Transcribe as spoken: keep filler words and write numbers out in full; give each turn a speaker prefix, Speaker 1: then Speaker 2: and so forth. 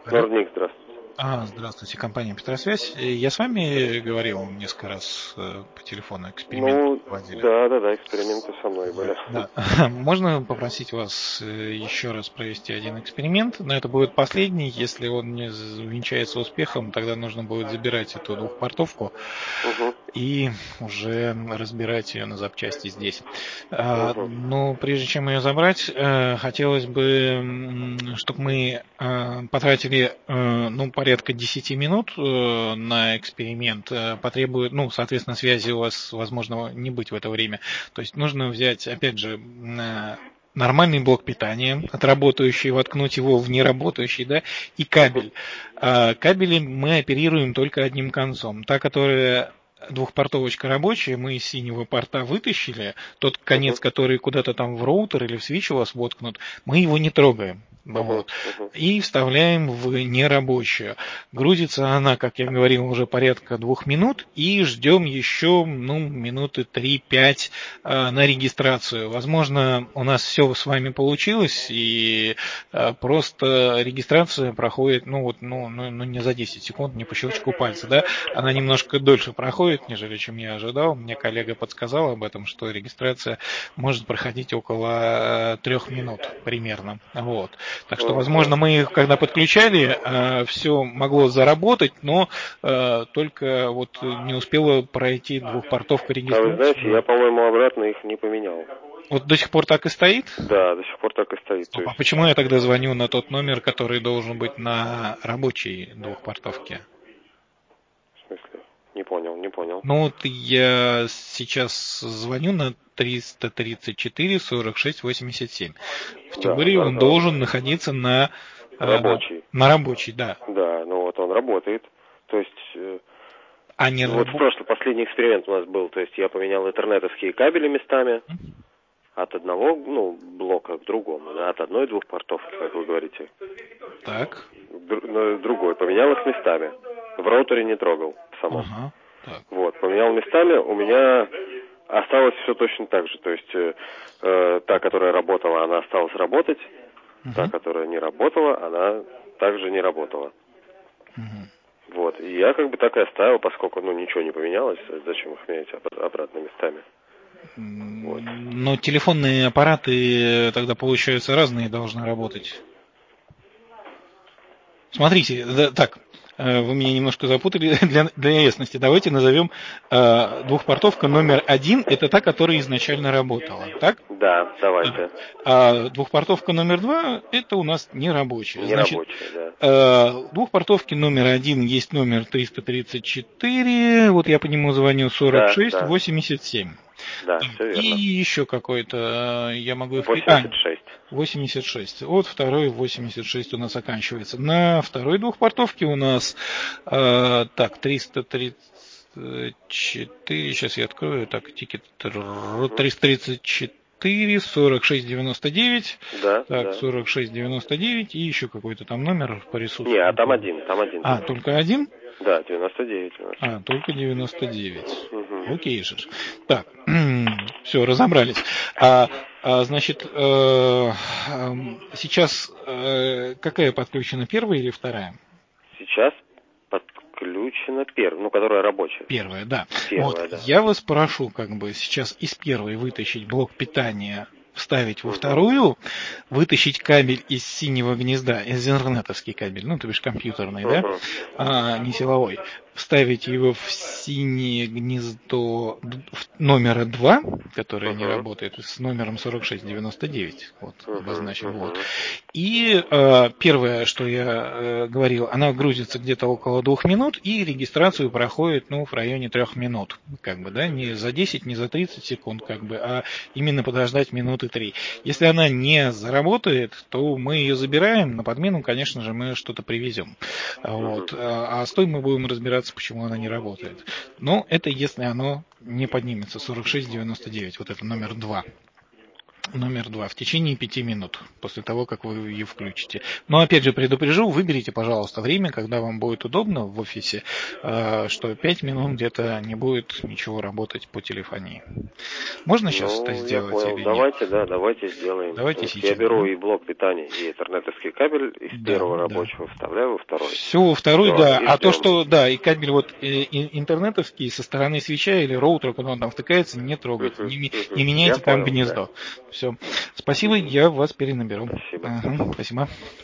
Speaker 1: Алло.
Speaker 2: Норник, здравствуйте.
Speaker 1: А, здравствуйте, компания Петросвязь. Э, Я с вами говорил несколько раз э, по телефону, эксперимент
Speaker 2: Ну,
Speaker 1: проводили.
Speaker 2: да, да, да, эксперименты со мной были.
Speaker 1: Да. Можно попросить вас э, еще раз провести один эксперимент, но это будет последний. Если он не увенчается успехом, тогда нужно будет забирать эту двухпортовку
Speaker 2: Угу,
Speaker 1: и уже разбирать ее на запчасти здесь. А,
Speaker 2: угу.
Speaker 1: Но прежде чем ее забрать, э, хотелось бы, чтобы мы э, потратили э, ну, порядка десять минут э, на эксперимент. Э, Потребует, ну, соответственно, связи у вас, возможно, не быть в это время. То есть нужно взять, опять же, э, нормальный блок питания, отработающий, воткнуть его в неработающий, да, и кабель. А кабели мы оперируем только одним концом. Та, которая двухпортовочка рабочая, мы из синего порта вытащили, тот конец,
Speaker 2: Угу,
Speaker 1: который куда-то там в роутер или в свич у вас воткнут, мы его не трогаем.
Speaker 2: угу,
Speaker 1: Вот.
Speaker 2: угу.
Speaker 1: И вставляем в нерабочую. Грузится она, как я говорил, уже порядка двух минут, и ждем еще ну, минуты три-пять э, на регистрацию. Возможно, у нас все с вами получилось, и э, просто регистрация проходит, ну вот, ну, ну, ну не за десять секунд, не по щелчку пальца, да, она немножко дольше проходит, нежели чем я ожидал. Мне коллега подсказал об этом, что регистрация может проходить около трех минут примерно. Вот. Так что, возможно, мы их, когда подключали, э, все могло заработать, но э, только вот не успела пройти двухпортовка
Speaker 2: А вы знаете,
Speaker 1: регистрации.
Speaker 2: я, по-моему, обратно их не поменял.
Speaker 1: Вот до сих пор так и стоит?
Speaker 2: Да, до сих пор так и стоит. То
Speaker 1: Стоп, а
Speaker 2: есть,
Speaker 1: почему я тогда звоню на тот номер, который должен быть на рабочей двухпортовке?
Speaker 2: в смысле, не понял, не понял.
Speaker 1: Ну вот я сейчас звоню на триста тридцать четыре сорок шесть восемьдесят семь. В
Speaker 2: Да,
Speaker 1: теории он
Speaker 2: р-
Speaker 1: должен находиться на, э,
Speaker 2: рабочий.
Speaker 1: на рабочей, да.
Speaker 2: Да, ну вот он работает. То есть, э,
Speaker 1: А не
Speaker 2: вот в
Speaker 1: рабо...
Speaker 2: прошлый, последний эксперимент у нас был. То есть я поменял интернетовские кабели местами от одного, ну, блока к другому, да, от одной двухпортовки, как вы говорите.
Speaker 1: Так.
Speaker 2: Дру- на другой. Поменял их местами. В роутере не трогал в самом.
Speaker 1: Ага. Так.
Speaker 2: Вот, поменял местами, у меня осталось все точно так же. То есть э, э, та, которая работала, она осталась работать. Та,
Speaker 1: Угу.
Speaker 2: которая не работала, она также не работала.
Speaker 1: Угу.
Speaker 2: Вот. И я как бы так и оставил, поскольку ну ничего не поменялось, зачем их менять об- обратно местами. Вот.
Speaker 1: Но телефонные аппараты тогда, получается, разные должны работать. Смотрите, да, так, э, вы меня немножко запутали для, для ясности. Давайте назовем э, двухпортовка номер один, это та, которая изначально работала, так?
Speaker 2: Да,
Speaker 1: Так.
Speaker 2: давайте.
Speaker 1: А двухпортовка номер два, это у нас нерабочая. Значит,
Speaker 2: Нерабочие, да.
Speaker 1: э, двухпортовки номер один есть номер триста тридцать четыре, вот я по нему звоню сорок
Speaker 2: Да,
Speaker 1: шесть
Speaker 2: да,
Speaker 1: восемьдесят семь.
Speaker 2: да, все
Speaker 1: И
Speaker 2: верно.
Speaker 1: еще какой-то, э, я могу... впи- А,
Speaker 2: восемьдесят шесть.
Speaker 1: восемьдесят шесть. Вот второй восемьдесят шесть у нас оканчивается. На второй двухпортовке у нас, э, так, триста тридцать четыре, сейчас я открою, так, тикет, триста тридцать четыре сорок шесть девяносто девять,
Speaker 2: Да,
Speaker 1: так,
Speaker 2: да.
Speaker 1: сорок шесть девяносто девять и еще какой-то там номер
Speaker 2: Не, а
Speaker 1: присутствует.
Speaker 2: там один, там один
Speaker 1: А,
Speaker 2: только.
Speaker 1: только один?
Speaker 2: Да, девяносто девять у нас.
Speaker 1: А, только девяносто девять.
Speaker 2: Угу.
Speaker 1: Окей же. Так, все, разобрались. А, а, значит, э, эм, сейчас э, какая подключена, первая или вторая?
Speaker 2: Сейчас подключена первая, ну, которая рабочая.
Speaker 1: Первая, да. Вот,
Speaker 2: Первая, да.
Speaker 1: я вас прошу, как бы сейчас из первой вытащить блок питания, вставить во
Speaker 2: Угу.
Speaker 1: вторую, вытащить кабель из синего гнезда, из интернетовский кабель, ну, то бишь компьютерный, да,
Speaker 2: Угу.
Speaker 1: а, не силовой, вставить его в синее гнездо номера два, которое не
Speaker 2: Угу.
Speaker 1: работает, с номером сорок шесть девяносто девять, вот,
Speaker 2: Угу.
Speaker 1: обозначим, вот.
Speaker 2: Угу.
Speaker 1: И э, первое, что я э, говорил, она грузится где-то около двух минут, и регистрацию проходит, ну, в районе трех минут, как бы, да, не за десять, не за тридцать секунд, как бы, а именно подождать минуты три. Если она не заработает, то мы ее забираем, на подмену, конечно же, мы что-то привезем. Вот. А с той мы будем разбираться, почему она не работает. Но это если оно не поднимется, сорок шесть девяносто девять, вот это номер два. Номер два. В течение пяти минут после того, как вы ее включите. Но опять же предупрежу, выберите, пожалуйста, время, когда вам будет удобно в офисе, что пять минут где-то не будет ничего работать по телефонии. Можно сейчас это
Speaker 2: Ну, я
Speaker 1: сделать
Speaker 2: понял.
Speaker 1: или
Speaker 2: Давайте,
Speaker 1: нет?
Speaker 2: да, давайте сделаем.
Speaker 1: Давайте
Speaker 2: То есть
Speaker 1: сейчас.
Speaker 2: я беру
Speaker 1: Да?
Speaker 2: и блок питания, и интернетовский кабель из
Speaker 1: Да,
Speaker 2: первого
Speaker 1: да.
Speaker 2: рабочего вставляю во второй.
Speaker 1: Все во второй,
Speaker 2: Все,
Speaker 1: да.
Speaker 2: и
Speaker 1: А то,
Speaker 2: ждем.
Speaker 1: что, да, и кабель вот э, интернетовский со стороны свеча или роутера, куда он там втыкается, не трогайте,
Speaker 2: Угу,
Speaker 1: не, ми-
Speaker 2: угу.
Speaker 1: не
Speaker 2: Я
Speaker 1: меняйте там
Speaker 2: понял, да.
Speaker 1: гнездо. Все. Спасибо,
Speaker 2: Угу.
Speaker 1: я вас перенаберу.
Speaker 2: Спасибо.
Speaker 1: Ага, спасибо.